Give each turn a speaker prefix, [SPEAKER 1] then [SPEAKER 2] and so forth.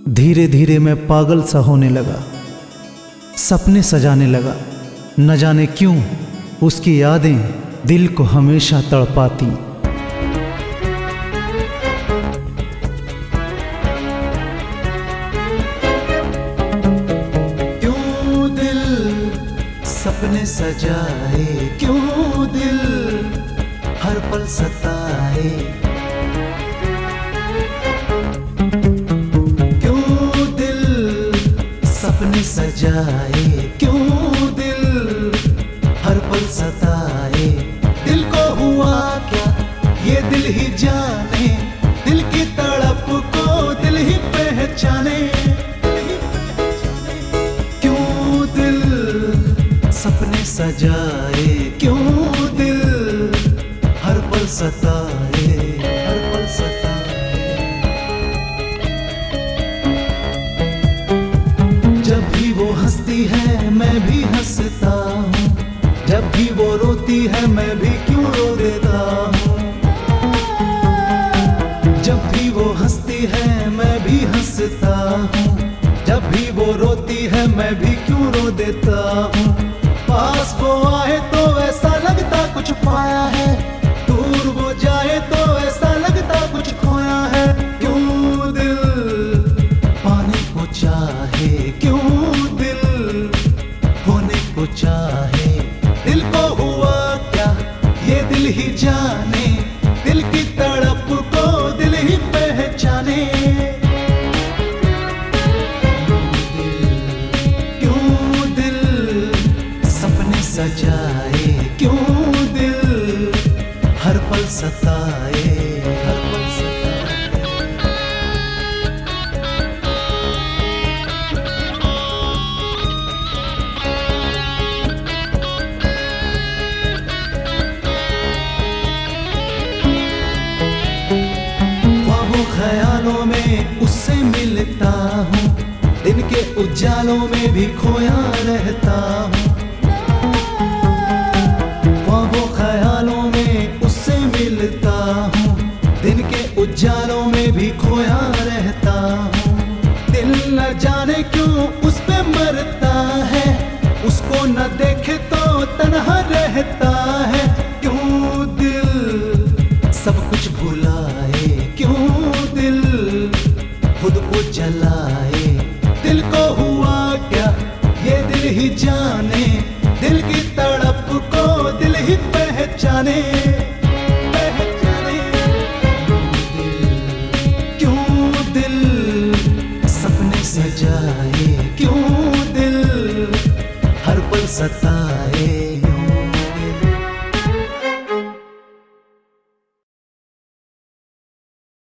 [SPEAKER 1] धीरे धीरे मैं पागल सा होने लगा, सपने सजाने लगा। न जाने क्यों उसकी यादें दिल को हमेशा तड़पाती। क्यों दिल सपने सजाए, क्यों दिल हर पल सताए। सपने सजाए, क्यों दिल हर पल सताए। दिल को हुआ क्या ये दिल ही जाने, दिल की तड़प को दिल ही पहचाने। क्यों दिल सपने सजाए, क्यों दिल हर पल सताए, हर पल सताए। जब भी वो हंसती है मैं भी हंसता हूँ, जब भी वो रोती है मैं भी क्यों रो देता हूँ। जब भी वो हंसती है मैं भी हंसता हूँ, जब भी वो रोती है मैं भी क्यों रो देता हूँ। पास वो आए तो ऐसा लगता कुछ पाया है, दूर वो जाए तो ऐसा लगता कुछ खोया है। क्यों दिल पाने को चाहे, क्यों दिल होने को चाहे। दिल को हुआ क्या ये दिल ही जाने, दिल की तड़प को दिल ही पहचाने। क्यों दिल सपने सजाए, क्यों दिल हर पल सताए, हर पल सताए। ख्यालों में उससे मिलता हूँ, दिन के उजालों में भी खोया रहता हूँ। वो ख्यालों में उससे मिलता हूँ, दिन के उजालों में भी खोया रहता हूँ। दिल न जाने क्यों उस पे मरता है, उसको न देखे तो तन्हा रहता है। क्यों दिल सब कुछ भुलाए, क्यों दिल खुद को जलाए। दिल को हुआ क्या ये दिल ही जाने, दिल की तड़प को दिल ही पहचाने, पहचाने। क्यों दिल सपने सजाए, क्यों दिल हर पल सताए।